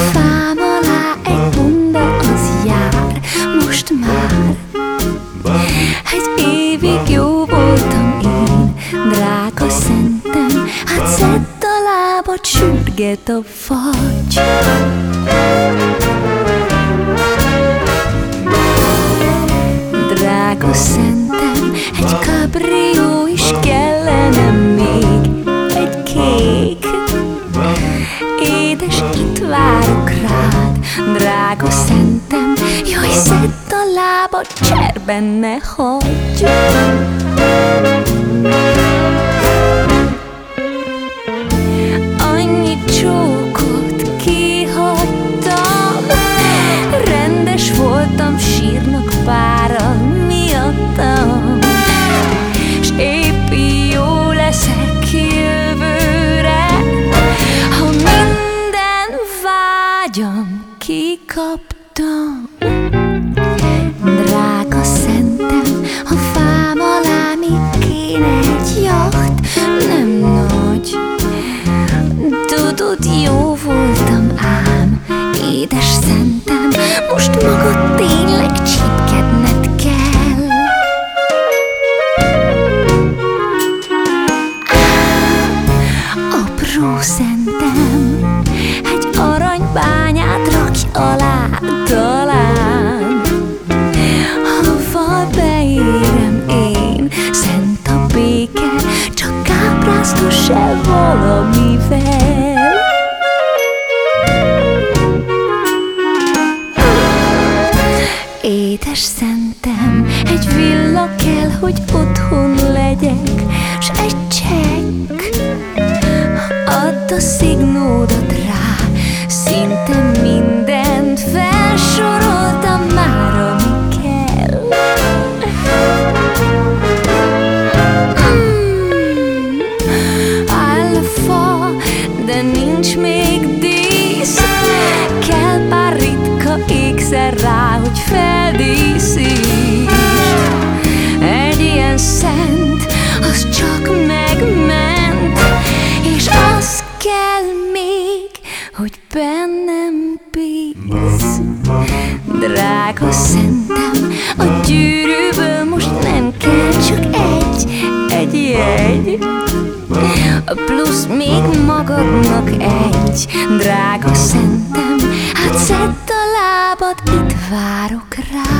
fám alá egy bunda, az jár most már. Egy évig jó voltam én, drága szentem, hát szedd a lábad, sürget a fagy. Drága szentem, egy kabrió is kellene még, egy kék. Édes, itt várok rád, drága szentem, jaj, szedd a lábad, cserben ne hagyj. Annyi csókot kihagytam, rendes voltam, sírnak páran miattam, s épp jó leszek jövőre, ha minden vágyam kikaptam. Drága szentem, a fám alá még kéne egy jacht, nem nagy. Tudod, jó voltam ám, édes szentem, most magad tényleg csípkedned kell. Apró szentem, egy aranybányát rakj alá talán, hova beérem én, szent a béke, csak kápráztass el valamivel. Édes szentem, egy villa kell, hogy otthon legyek, s egy csekk. Add a szignódat rá, szinte mindent felsoroltam már, ami kell. Áll a fa, de nincs még dísz, kell pár ritka ékszer rá, hogy feldíszítsd. Egy ilyen szent, az csak megment, és az kell még, hogy bennem bíz. Drága szentem, a gyűrűből most nem kell, csak egy jegy, plusz még magadnak egy. Drága szentem, hát szedd a lábad, itt várok rá.